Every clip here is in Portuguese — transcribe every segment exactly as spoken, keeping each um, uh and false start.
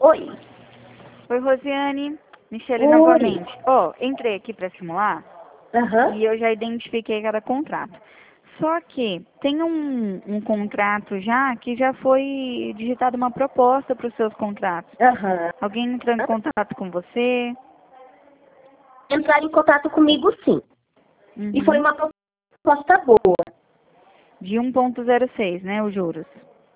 Oi. Oi, Rosiane. Michele Oi. novamente. Ó, entrei aqui para simular Aham. e eu já identifiquei cada contrato. Só que tem um, um contrato já que já foi digitado uma proposta para os seus contratos. Aham. Alguém entrou em contato com você? Entraram em contato comigo, sim. Uhum. E foi uma proposta boa. De um ponto zero seis, né, os juros.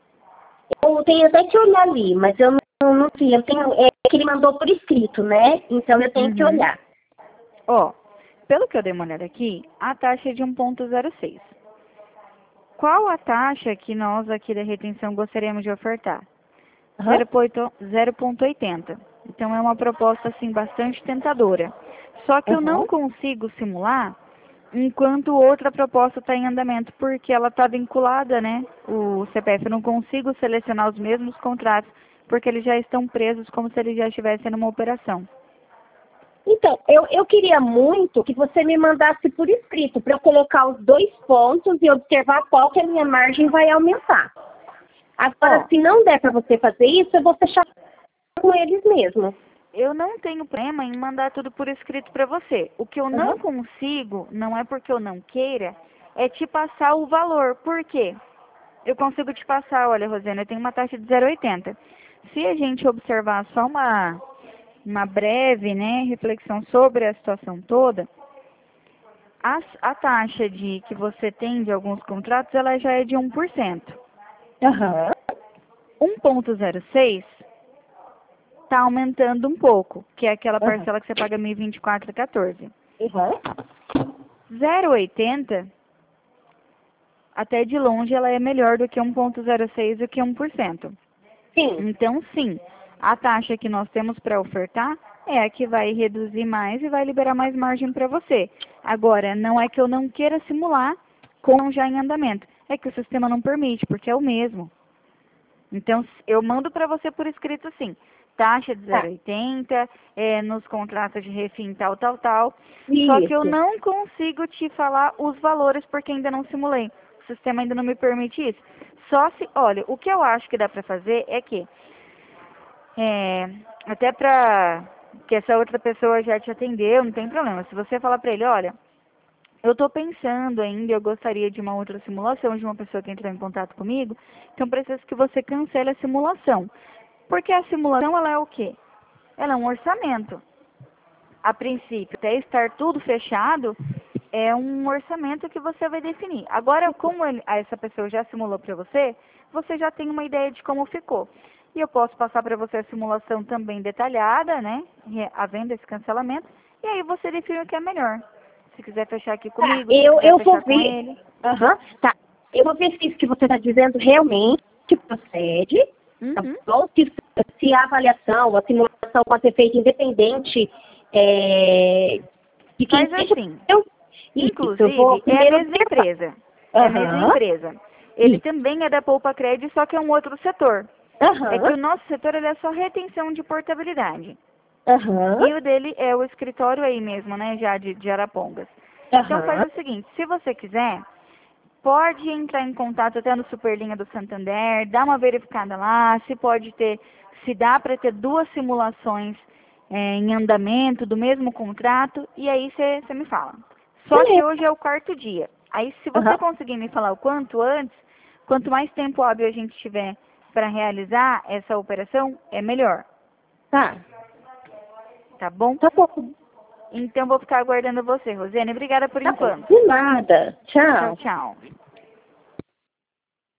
Eu tenho até que olhar ali, mas eu não, não vi. Eu tenho, é que ele mandou por escrito, né? Então eu tenho que Uhum. olhar. Ó, pelo que eu dei uma olhada aqui, a taxa é de um ponto zero seis. Qual a taxa que nós aqui da retenção gostaríamos de ofertar? Aham. zero ponto oitenta. Então é uma proposta assim bastante tentadora. Só que eu não Aham. consigo simular enquanto outra proposta está em andamento, porque ela está vinculada, né? O C P F, eu não consigo selecionar os mesmos contratos, porque eles já estão presos como se eles já estivessem numa operação. Então, eu, eu queria muito que você me mandasse por escrito, para eu colocar os dois pontos e observar qual que a minha margem vai aumentar. Agora, Ó, se não der para você fazer isso, eu vou fechar com eles mesmo. eu não tenho problema em mandar tudo por escrito para você. O que eu não Aham. consigo, não é porque eu não queira, é te passar o valor. Por quê? Eu consigo te passar, olha, Rosana, eu tenho uma taxa de zero vírgula oitenta. Se a gente observar só uma, uma breve, né, reflexão sobre a situação toda, a, a taxa de que você tem de alguns contratos, ela já é de um por cento. Aham. um ponto zero seis está aumentando um pouco, que é aquela Aham. parcela que você paga mil e vinte e quatro reais e quatorze Aham. centavos. zero vírgula oitenta, até de longe, ela é melhor do que um ponto zero seis do que um por cento. Sim. Então, sim, a taxa que nós temos para ofertar é a que vai reduzir mais e vai liberar mais margem para você. Agora, não é que eu não queira simular com já em andamento, é que o sistema não permite, porque é o mesmo. Então, eu mando para você por escrito assim, taxa de Tá. zero vírgula oitenta, é, nos contratos de refim tal, tal, tal. Só que eu Isso. não consigo te falar os valores porque ainda não simulei. O sistema ainda não me permite isso. Só se, olha, o que eu acho que dá para fazer é que, é, até para que essa outra pessoa já te atendeu, não tem problema. Se você falar para ele, olha, eu estou pensando ainda, eu gostaria de uma outra simulação de uma pessoa que entrou em contato comigo, então preciso que você cancele a simulação. Porque a simulação, ela é o quê? Ela é um orçamento. A princípio, até estar tudo fechado, é um orçamento que você vai definir. Agora, como ele, essa pessoa já simulou para você, você já tem uma ideia de como ficou. E eu posso passar para você a simulação também detalhada, né? Havendo esse cancelamento. E aí você define o que é melhor. Se quiser fechar aqui Tá. comigo, se Eu, quiser eu vou fechar com ver. ele. Aham. Tá. Eu vou ver se isso que você está dizendo realmente procede. Tá Uhum. bom? Se, se a avaliação, a simulação pode ser feita independente é, de quem Faz seja. assim. Eu, isso, eu vou Inclusive, é a primeiro mesma observar. empresa. É a mesma Aham. empresa. Ele Isso. também é da Poupa Crédito, só que é um outro setor. É que Aham. o nosso setor ele é só retenção de portabilidade. Aham. E o dele é o escritório aí mesmo, né, já de, de Arapongas. Então faz Aham. o seguinte, se você quiser, pode entrar em contato até no Superlinha do Santander, dá uma verificada lá, se pode ter, se dá para ter duas simulações é, em andamento do mesmo contrato, e aí você me fala. Só que Beleza. hoje é o quarto dia. Aí se você Aham. conseguir me falar o quanto antes, quanto mais tempo hábil a gente tiver para realizar essa operação, é melhor, Tá. tá bom? Tá bom. Então vou ficar aguardando você, Rosane. Obrigada por Tá bom. enquanto. De nada. Tchau, Tchau. tchau.